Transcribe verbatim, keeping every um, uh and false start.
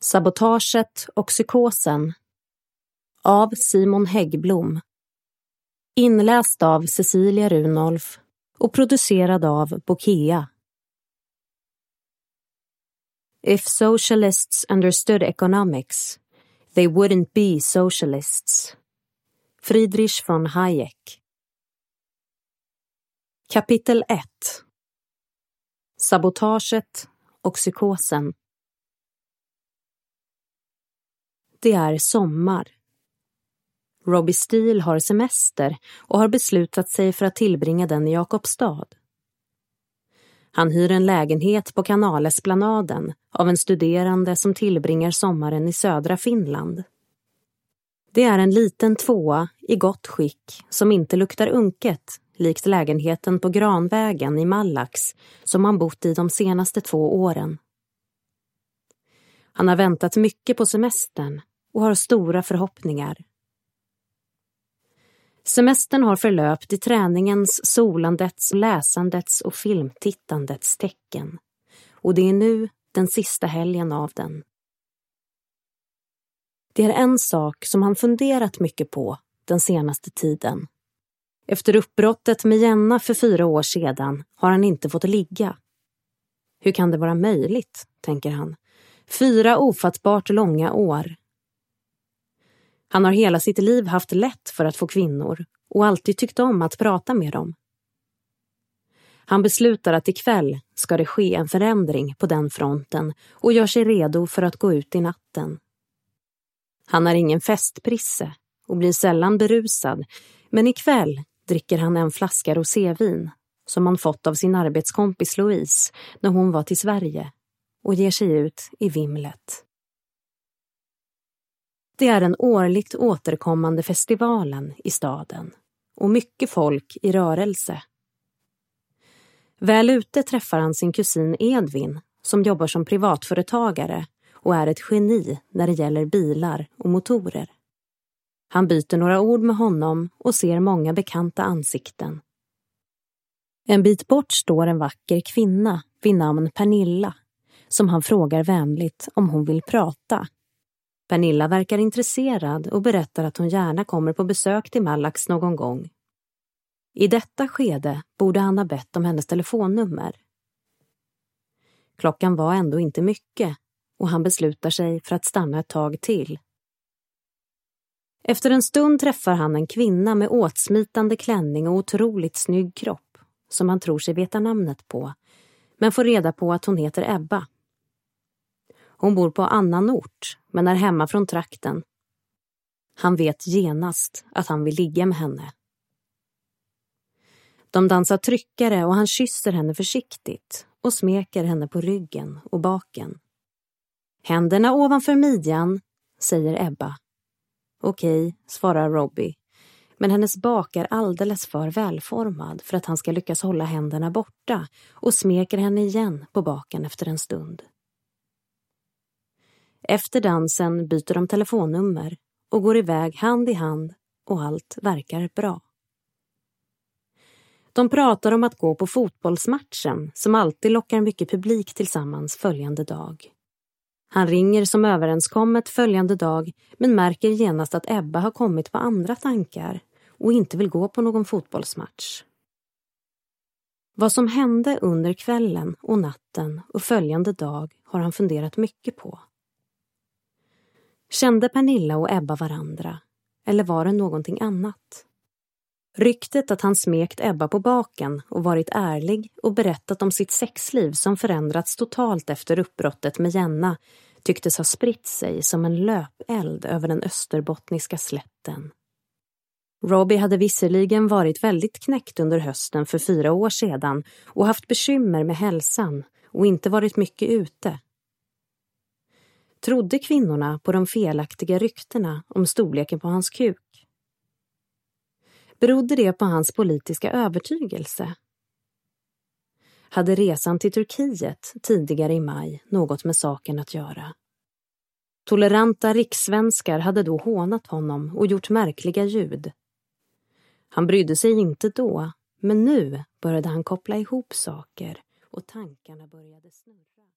Sabotaget och psykosen av Simon Häggblom. Inläst av Cecilia Runolf och producerad av Bokea. If socialists understood economics, they wouldn't be socialists. Friedrich von Hayek. Kapitel ett. Sabotaget och psykosen. Det är sommar. Robbie Steele har semester och har beslutat sig för att tillbringa den i Jakobstad. Han hyr en lägenhet på Kanalesplanaden av en studerande som tillbringar sommaren i södra Finland. Det är en liten tvåa i gott skick som inte luktar unket, likt lägenheten på Granvägen i Malax som han bott i de senaste två åren. Han har väntat mycket på semestern och har stora förhoppningar. Semestern har förlöpt i träningens, solandets, läsandets och filmtittandets tecken. Och det är nu den sista helgen av den. Det är en sak som han funderat mycket på den senaste tiden. Efter uppbrottet med Jenna för fyra år sedan har han inte fått ligga. Hur kan det vara möjligt, tänker han. Fyra ofattbart långa år. Han har hela sitt liv haft lätt för att få kvinnor och alltid tyckt om att prata med dem. Han beslutar att ikväll ska det ske en förändring på den fronten och gör sig redo för att gå ut i natten. Han har ingen festprisse och blir sällan berusad, men ikväll dricker han en flaska rosévin som han fått av sin arbetskompis Louise när hon var till Sverige och ger sig ut i vimlet. Det är den årligt återkommande festivalen i staden och mycket folk i rörelse. Väl ute träffar han sin kusin Edvin som jobbar som privatföretagare och är ett geni när det gäller bilar och motorer. Han byter några ord med honom och ser många bekanta ansikten. En bit bort står en vacker kvinna vid namn Pernilla som han frågar vänligt om hon vill prata. Pernilla verkar intresserad och berättar att hon gärna kommer på besök till Malax någon gång. I detta skede borde han ha bett om hennes telefonnummer. Klockan var ändå inte mycket och han beslutar sig för att stanna ett tag till. Efter en stund träffar han en kvinna med åtsmitande klänning och otroligt snygg kropp som han tror sig veta namnet på, men får reda på att hon heter Ebba. Hon bor på annan ort, men är hemma från trakten. Han vet genast att han vill ligga med henne. De dansar tryckare och han kysser henne försiktigt och smeker henne på ryggen och baken. Händerna ovanför midjan, säger Ebba. Okej, svarar Robbie, men hennes bak är alldeles för välformad för att han ska lyckas hålla händerna borta och smeker henne igen på baken efter en stund. Efter dansen byter de telefonnummer och går iväg hand i hand och allt verkar bra. De pratar om att gå på fotbollsmatchen som alltid lockar mycket publik tillsammans följande dag. Han ringer som överenskommet följande dag men märker genast att Ebba har kommit på andra tankar och inte vill gå på någon fotbollsmatch. Vad som hände under kvällen och natten och följande dag har han funderat mycket på. Kände Pernilla och Ebba varandra, eller var det någonting annat? Ryktet att han smekt Ebba på baken och varit ärlig och berättat om sitt sexliv som förändrats totalt efter uppbrottet med Jenna tycktes ha spritt sig som en löpeld över den österbottniska slätten. Robbie hade visserligen varit väldigt knäckt under hösten för fyra år sedan och haft bekymmer med hälsan och inte varit mycket ute. Trodde kvinnorna på de felaktiga ryktena om storleken på hans kuk? Berodde det på hans politiska övertygelse? Hade resan till Turkiet tidigare i maj något med saken att göra? Toleranta rikssvenskar hade då hånat honom och gjort märkliga ljud. Han brydde sig inte då, men nu började han koppla ihop saker och tankarna började snurra.